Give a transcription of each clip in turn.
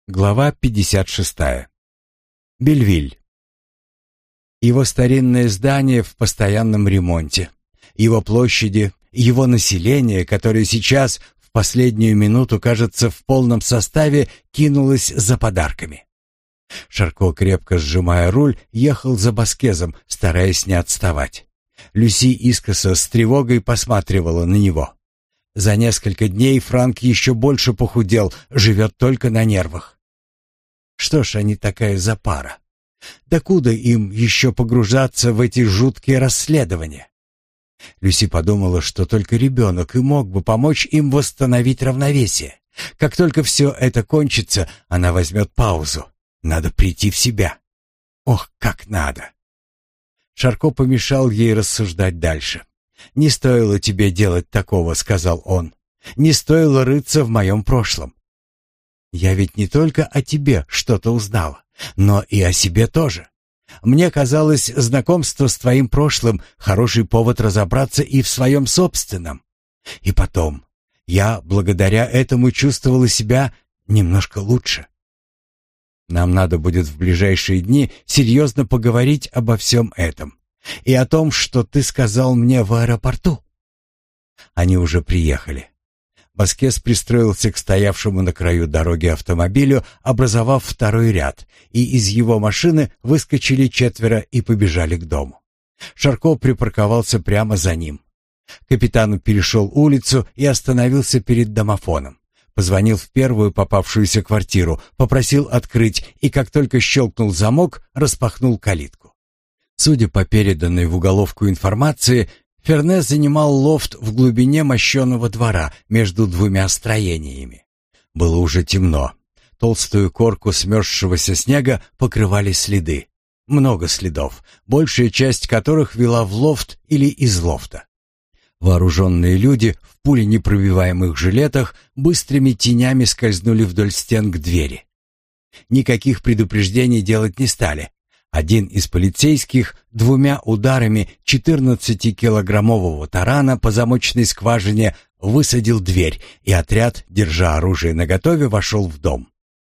Глава 56. Бельвиль. Его старинное здание в постоянном ремонте, его площади, его население, которое сейчас в последнюю минуту, кажется, в полном составе кинулось за подарками. Шарко, крепко сжимая руль, ехал за Баскезом, стараясь не отставать. Люси искоса с тревогой посматривала на него. За несколько дней Франк еще больше похудел, живет только на нервах. Что ж они такая за пара? Докуда им еще погружаться в эти жуткие расследования? Люси подумала, что только ребенок и мог бы помочь им восстановить равновесие. Как только все это кончится, она возьмет паузу. Надо прийти в себя. Ох, как надо! Шарко помешал ей рассуждать дальше. «Не стоило тебе делать такого», — сказал он. «Не стоило рыться в моем прошлом. Я ведь не только о тебе что-то узнала, но и о себе тоже. Мне казалось, знакомство с твоим прошлым — хороший повод разобраться и в своем собственном. И потом, я благодаря этому чувствовала себя немножко лучше. Нам надо будет в ближайшие дни серьезно поговорить обо всем этом. И о том, что ты сказал мне в аэропорту». Они уже приехали. Баскез пристроился к стоявшему на краю дороги автомобилю, образовав второй ряд, и из его машины выскочили четверо и побежали к дому. Шарко припарковался прямо за ним. Капитан перешел улицу и остановился перед домофоном. Позвонил в первую попавшуюся квартиру, попросил открыть и, как только щелкнул замок, распахнул калитку. Судя по переданной в уголовку информации, Ферне занимал лофт в глубине мощеного двора между двумя строениями. Было уже темно. Толстую корку смерзшегося снега покрывали следы. Много следов, большая часть которых вела в лофт или из лофта. Вооруженные люди в пуленепробиваемых жилетах быстрыми тенями скользнули вдоль стен к двери. Никаких предупреждений делать не стали. Один из полицейских двумя ударами 14-килограммового тарана по замочной скважине высадил дверь, и отряд, держа оружие наготове, вошел в дом.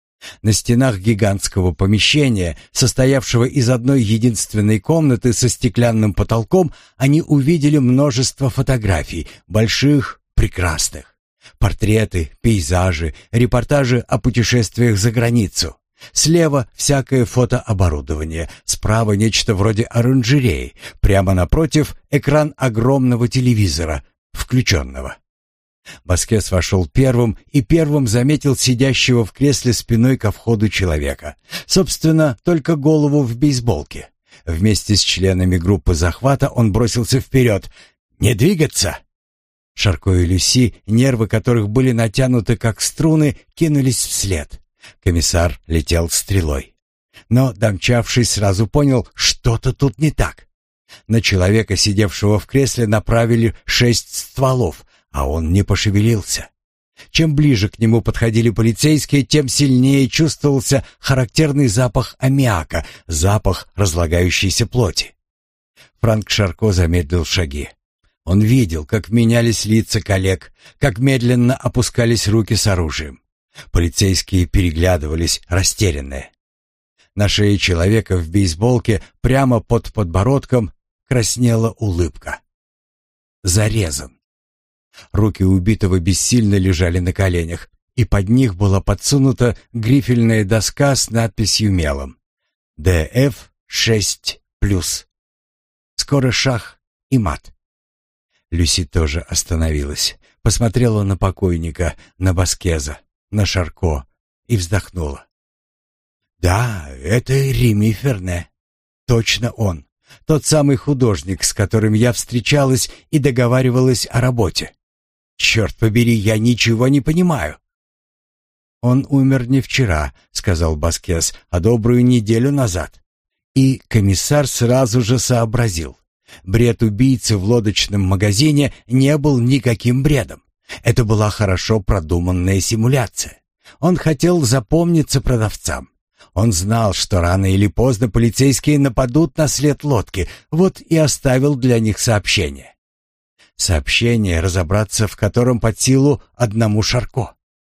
На стенах гигантского помещения, состоявшего из одной единственной комнаты со стеклянным потолком, они увидели множество фотографий, больших, прекрасных. Портреты, пейзажи, репортажи о путешествиях за границу. Слева всякое фотооборудование, справа нечто вроде оранжереи, прямо напротив экран огромного телевизора, включенного. Баскез вошел первым и первым заметил сидящего в кресле спиной ко входу человека. Собственно, только голову в бейсболке. Вместе с членами группы захвата он бросился вперед. «Не двигаться!» Шарко и Люси, нервы которых были натянуты как струны, кинулись вслед. Комиссар летел стрелой. Но, домчавшись, сразу понял, что-то тут не так. На человека, сидевшего в кресле, направили 6 стволов, а он не пошевелился. Чем ближе к нему подходили полицейские, тем сильнее чувствовался характерный запах аммиака, запах разлагающейся плоти. Франк Шарко замедлил шаги. Он видел, как менялись лица коллег, как медленно опускались руки с оружием. Полицейские переглядывались, растерянные. На шее человека в бейсболке прямо под подбородком краснела улыбка. Зарезан. Руки убитого бессильно лежали на коленях, и под них была подсунута грифельная доска с надписью мелом «ДФ-6+». Скоро шах и мат. Люси тоже остановилась, посмотрела на покойника, на Баскеза, на Шарко и вздохнула. «Да, это Реми Ферне. Точно он. Тот самый художник, с которым я встречалась и договаривалась о работе. Черт побери, я ничего не понимаю». «Он умер не вчера», — сказал Баскез, — «а добрую неделю назад». И комиссар сразу же сообразил. Бред убийцы в лодочном магазине не был никаким бредом. Это была хорошо продуманная симуляция. Он хотел запомниться продавцам. Он знал, что рано или поздно полицейские нападут на след лодки, вот и оставил для них сообщение. Сообщение, разобраться в котором под силу одному Шарко.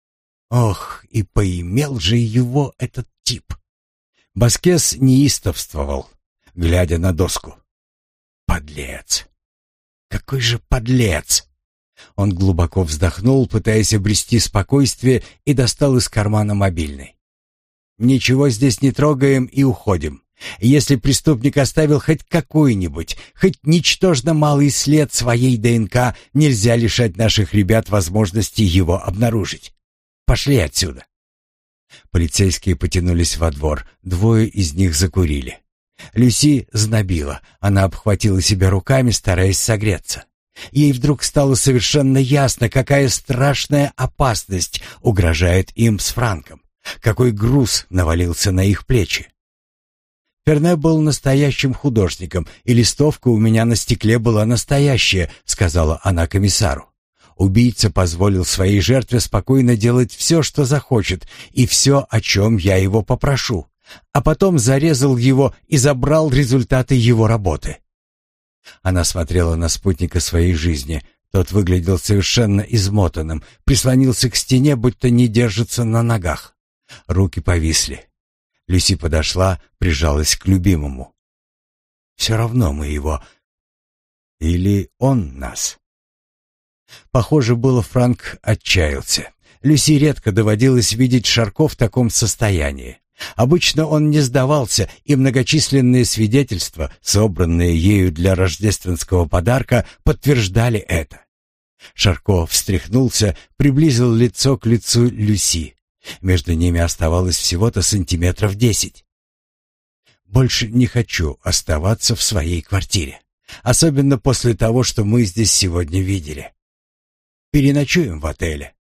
Ох, и поимел же его этот тип. Баскес неистовствовал, глядя на доску. Подлец! Какой же подлец! Он глубоко вздохнул, пытаясь обрести спокойствие, и достал из кармана мобильный. «Ничего здесь не трогаем и уходим. Если преступник оставил хоть какой-нибудь, хоть ничтожно малый след своей ДНК, нельзя лишать наших ребят возможности его обнаружить. Пошли отсюда». Полицейские потянулись во двор, двое из них закурили. Люси знобила, она обхватила себя руками, стараясь согреться. Ей вдруг стало совершенно ясно, какая страшная опасность угрожает им с Франком, какой груз навалился на их плечи. «Ферне был настоящим художником, и листовка у меня на стекле была настоящая», — сказала она комиссару. «Убийца позволил своей жертве спокойно делать все, что захочет, и все, о чем я его попрошу, а потом зарезал его и забрал результаты его работы». Она смотрела на спутника своей жизни. Тот выглядел совершенно измотанным, прислонился к стене, будто не держится на ногах. Руки повисли. Люси подошла, прижалась к любимому. «Все равно мы его... Или он нас?» Похоже было, Франк отчаялся. Люси редко доводилось видеть Шарко в таком состоянии. Обычно он не сдавался, и многочисленные свидетельства, собранные ею для рождественского подарка, подтверждали это. Шарко встряхнулся, приблизил лицо к лицу Люси. Между ними оставалось всего-то 10 сантиметров. «Больше не хочу оставаться в своей квартире, особенно после того, что мы здесь сегодня видели. Переночуем в отеле».